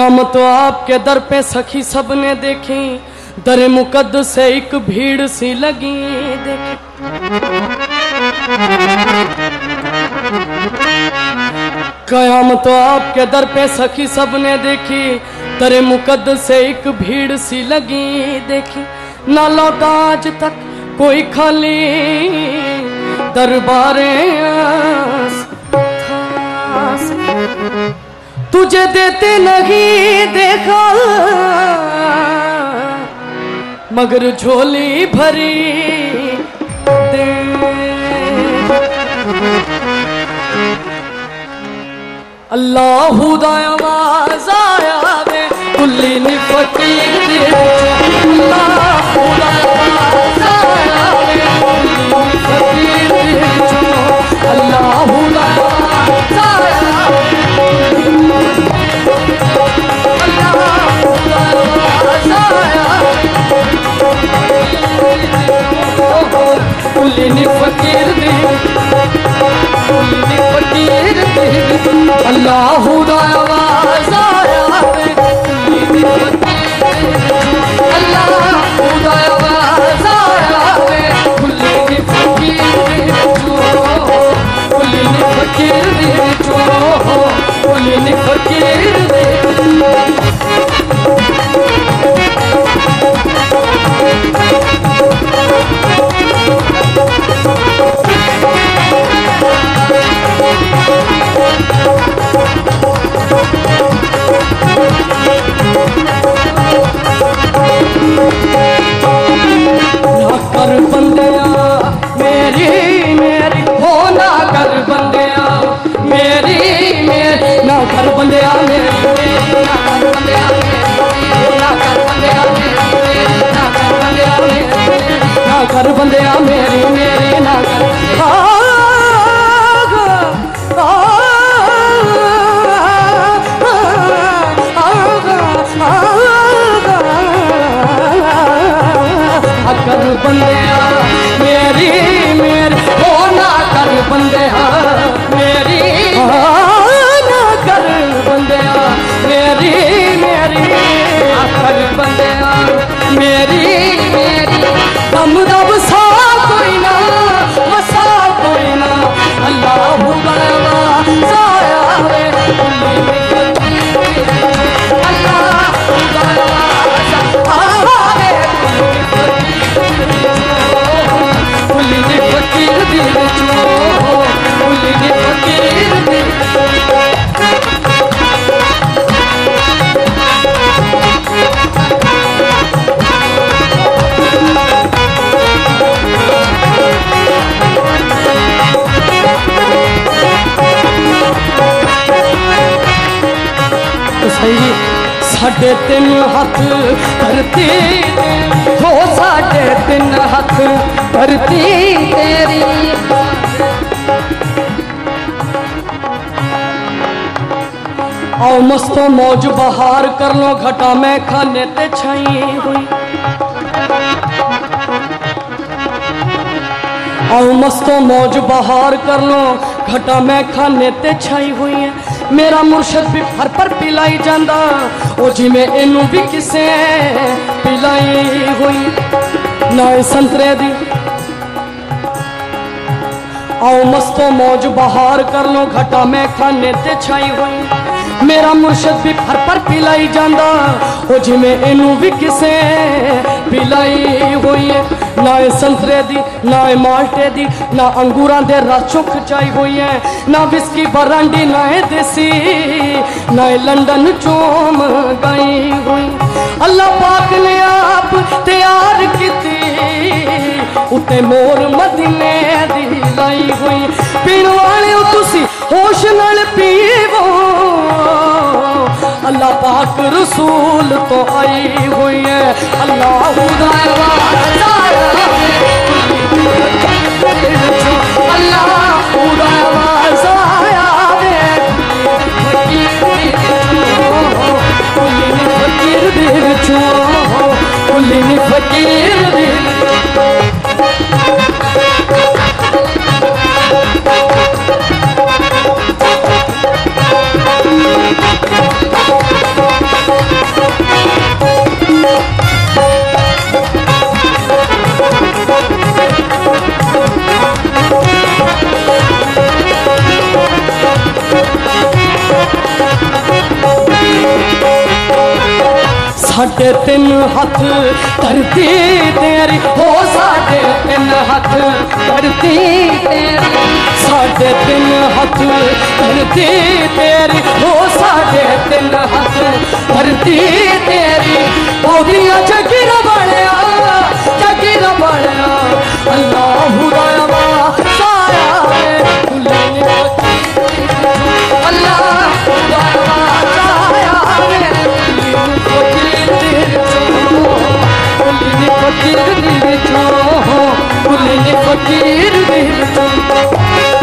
कयामत तो आपके दर पे सखी सबने देखी, दर मुकद्दस से एक भीड़ सी लगी देखी। कयामत तो आपके दर पे सखी सबने देखी, दर मुकद्दस से एक भीड़ सी लगी देखी। ना लौटा आज तक कोई खाली दरबारे तुझे देते नहीं देखा, मगर झोली भरी दे। अल्लाहू दा आवाज आया वे कुल्ली नी फकीर, अल्लाहू दा आवाज आया वे कुल्ली नी फकीर, अल्लाहू दा आवाज आया कुल्ली नी फकीर दी, कुल्ली नी फकीर दी, अल्लाहू दा आवाज आया वे कुल्ली नी फकीर, अल्लाहू दा आवाज आया वे कुल्ली नी फकीर, कुल्ली नी फकीर दी, कुल्ली नी फकीर दी। कर बंदिया मेरी मेरी हो ना कर बंदिया मेरी मेरी, ना कर बंदिया मेरी, ना कर बंदिया मेरी, ना कर बंदिया मेरी, ना कर बंदिया मेरी, ना कर बंदिया मेरी मेरी, ना कर कर बंदिया मेरी मेरी हो ना कर बंदिया मेरी, ना कर बंदिया मेरी मेरी, ना कर बंदिया मेरी मेरी। दम दब सा कोई ना वसा कोई ना, अल्लाहू दा आवाज आया वे कुल्ली नी फकीर, अल्लाहू दा आवाज आया वे कुल्ली नी फकीर दी, कुल्ली नी फकीर दी। साढ़े तीन हथ धरती हो, साढ़े तीन हथ धरती तेरी, आओ मस्तो मौज बहार कर लो घटा में खाने ते छाई हुई, आओ मस्तो मौज बहार कर लो घटा में खाने ते छाई हुई है। मेरा मुर्शद भी हर पर पिलाई जांदा, ओ जिमें इनू भी किसे पिलाई हुई ना संतरे दी। आओ मस्तो मौज बहार कर लो घटा में खाने ते छाई हुई, मेरा मुर्शद भी हर पर पिलाई जांदा, ओ जिमें इनू भी किसे पिलाई हुई है। ना संतरे दी ना माल्टे दी, ना अंगूरां दे रस खचाई हुई है, ना विस्की बरांडी ना देसी, ना लंदन चोम गई हुई। अल्लाह पाक ने आप तैयार की उते मोर मदीने दी लाई हुई, पीण वाले तुसी होश नाल पीवो, अल्लाह पाक रसूल तो आई हुई है। अल्लाहू दा आवाज आया अल्लाहू दा आवाज आया कुल्ली नी फकीर दी, कुल्ली नी फकीर दी। साढ़े तीन हाथ धरती तेरी हो साढ़े तीन हाथ धरती तेरी साढ़े तीन हाथ धरती तेरी हो साढ़े तीन हाथ धरती तेरी पौधियां जगीर बड़िया अल्लाह हुदावा साया अल्लाह हुदावा साया फकीर दिल चो फकीर दिल चो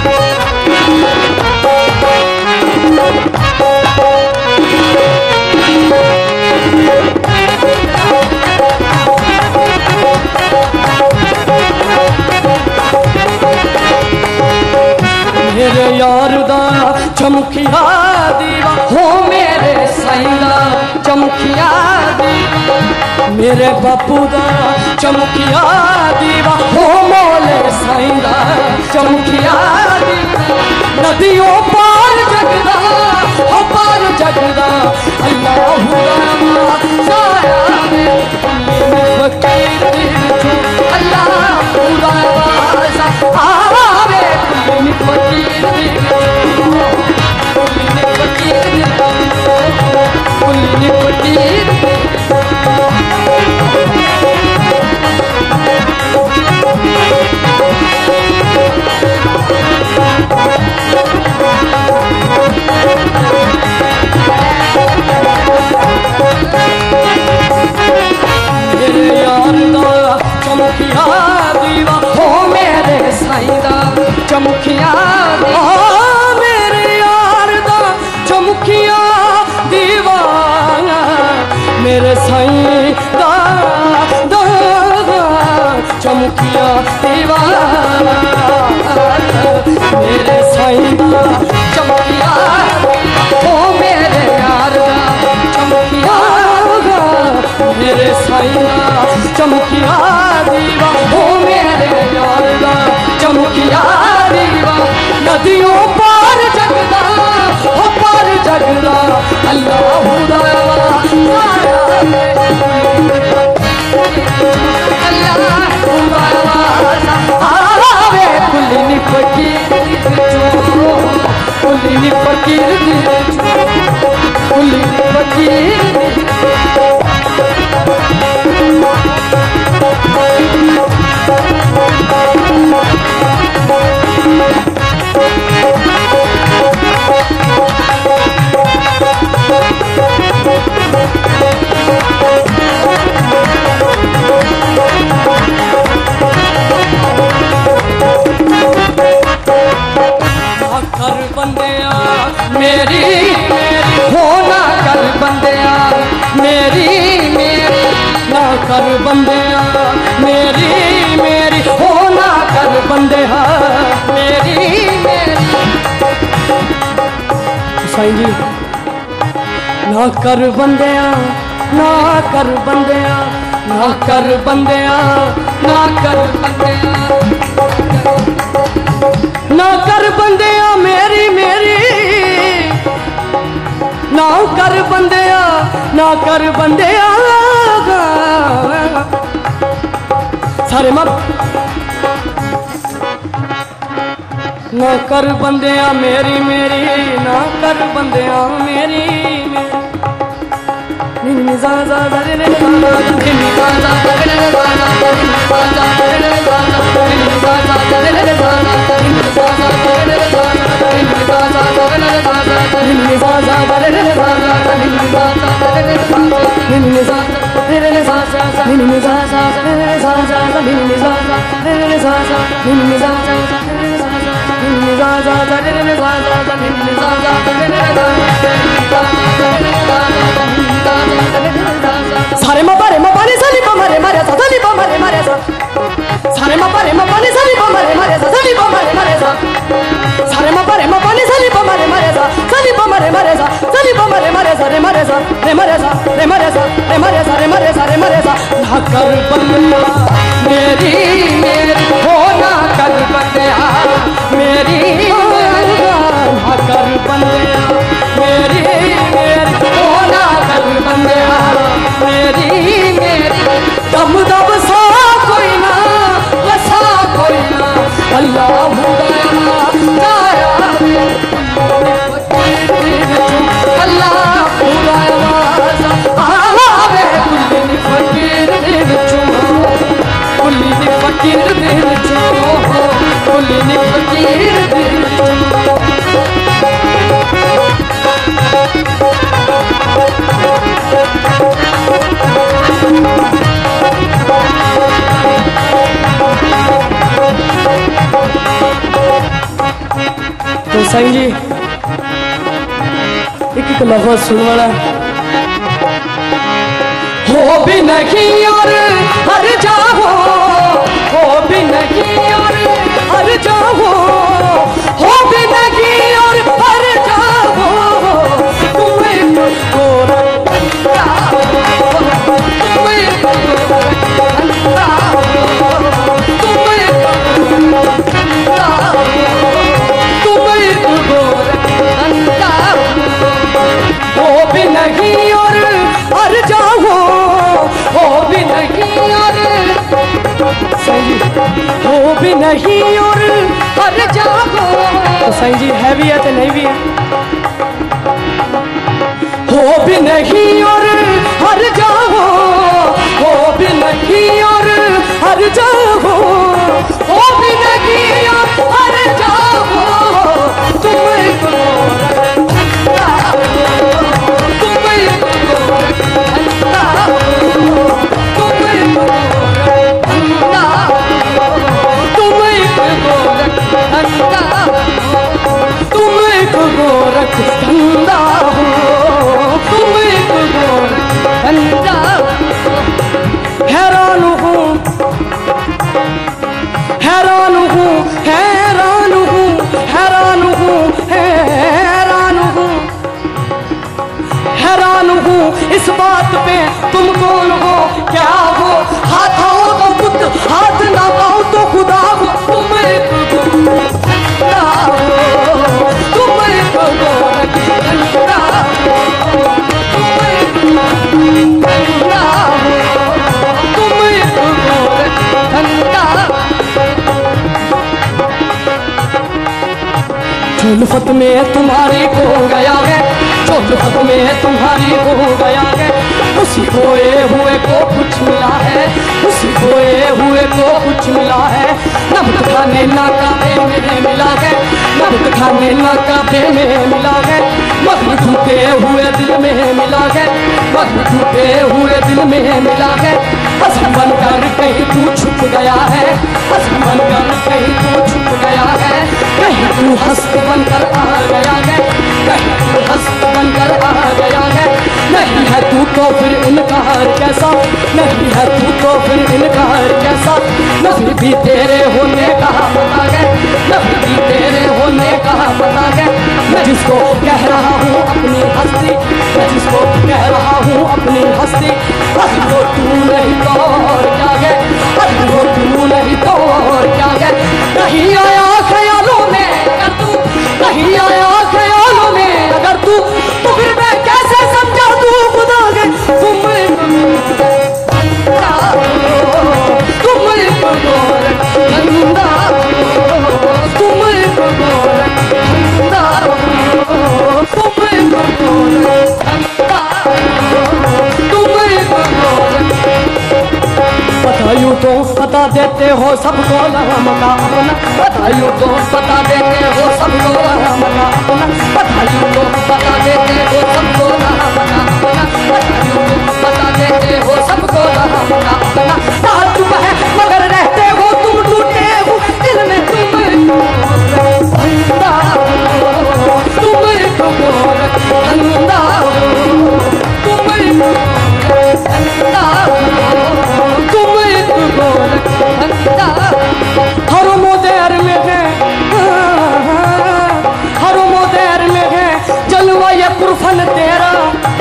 मेरे यार दा चमकिया दीवा हो मेरे साईं दा चमकिया दीवा मेरे बापू दा चमकिया दीवा हो मोले साईं दा चमकिया दीवा नदियों पार जगदा हो पार जगदा अल्लाह साया फकीर दिल चो अल्लाह आवे फकीर दिल फकीर मेरे यार दा चमकिया दीवा हो मेरे साईं दा चमकिया मेरे यार दा चमकिया दीवा मेरे साईं दा चमकिया दीवा मेरे साईं दा चमकिया हो मेरे यार दा चमकिया मेरे साईं दा चमकिया दीवा हो मेरे यार दा चमकिया दीवा नदियों पार जगदा हो पार जगदा अल्लाह आवे कुलिनी फकीर कुलिनी फकीर कुलिनी फकीर कर बंदिया मेरी हो ना कर बंदिया मेरी ना कर बंदिया मेरी हो ना कर बंदिया मेरी साईं जी ना कर बंदिया ना कर बंदिया ना कर बंदिया ना कर बंदिया ना कर बंदिया मेरी ना कर बंदिया ना कर बंदिया सारे मत ना कर बंदिया मेरी ना कर बंदिया मेरी सारे मपारे मपाने साली पमारे मारे सा साली पमारे मारे सा सारे मपारे मपाने साली पमारे मारे सा साली पमारे मारे सा सारे मपारे मपाने साली पमारे मारे सा साली पमारे मारे सा साली पमारे मारे सा रे मारे सा रे मारे सा रे मारे सा रे मारे सा रे मारे सा रे मारे सा ना कर बंदिया मेरी हो ना कर बंदिया मेरी ना कर बंदिया मेरी हो ना कर बंदिया फकीर दिल चो बोली नी फकीर दिल तो साईं जी एक लफ्ज सुन वाला हो भी नहीं और हर जाओ हो भी नहीं और हर जाओ हो भी नहीं और हर जाओ तुम्हें हो भी नहीं और हर जाओ हो भी नहीं और सही हो भी नहीं और हर जाओ तो सही जी है भी है तो नहीं भी है हो भी नहीं और हर जाओ हो भी नहीं और हर जाओ हो भी नहीं और हर जाओ हैरान हूँ हैरान हूँ हैरान हूँ हैरान हूँ हैरान हूँ हैरान हूँ इस बात पे तुम कौन हो क्या हो हाथ आओ तो खुद हाथ ना पाओ तो खुदा हो तुम उल्फत में तुम्हारी खो गया है उल्फत में तुम्हारी खो गया है उसी खोए हुए को कुछ मिला है उसी खोए हुए को कुछ मिला है नमक खाने ना काबे में मिला है नमक खाने ना काबे में मिला है मगर टूटे हुए दिल में मिला है मगर टूटे हुए दिल में मिला है हसन बनकर कहीं तू छुप गया है हसन बनकर कहीं तू छुप गया है कहीं तू हस्त बनकर आ गया है कहीं तू हस्त बनकर आ गया है नहीं है तू तो फिर इनकार कैसा नहीं है तू तो फिर इनकार कैसा नफी भी तेरे होने का पता है नफी भी तेरे होने का पता है मैं जिसको कह रहा हूँ अपनी हस्ती मैं जिसको कह रहा हूँ अपनी हस्ती अभी वो तू नहीं तो और क्या है अभी वो तू नहीं तो और क्या है नहीं आया ख्यालों में अगर तू नहीं आया ख्यालों में अगर तू तो फिर मैं कैसे समझा तू खुदा के तुम बतायूं तो बता देते हो सबको नाम का अपना बतायूं तो बता देते हो सबको नाम का अपना बतायूं तो बता देते हो सबको नाम का अपना बतायूं तो बता देते हो सबको नाम का अपना साथ तुम है मगर रहते हो तुम टूटे हो दिल में तुम अंधा हो तुम अंधा हो तुम अंधा हर मोदेर में है हर मोदेर में है जलवा ये कुरफन तेरा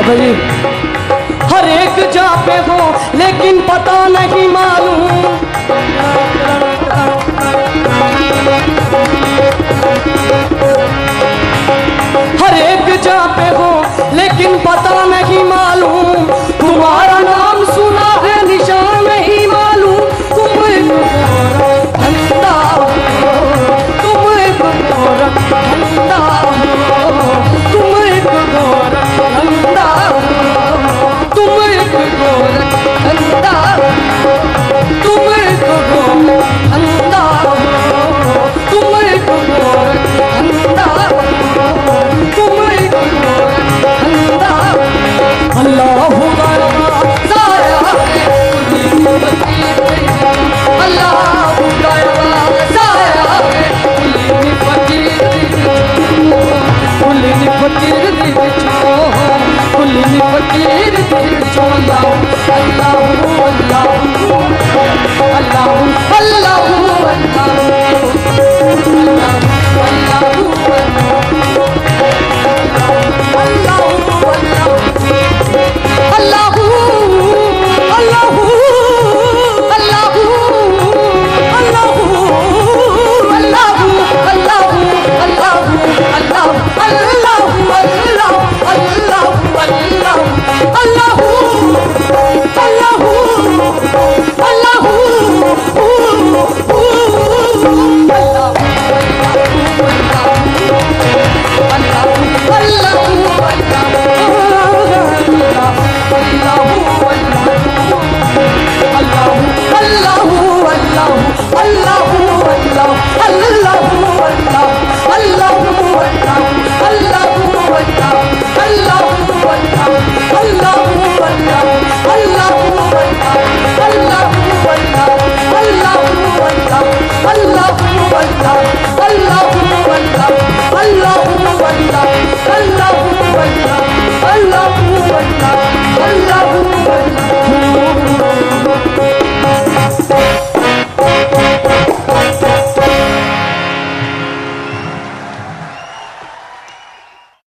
भाई हर एक जा पे हो लेकिन पता नहीं मालूम, हर एक जा पे हो लेकिन पता नहीं मालूम, तुम्हारा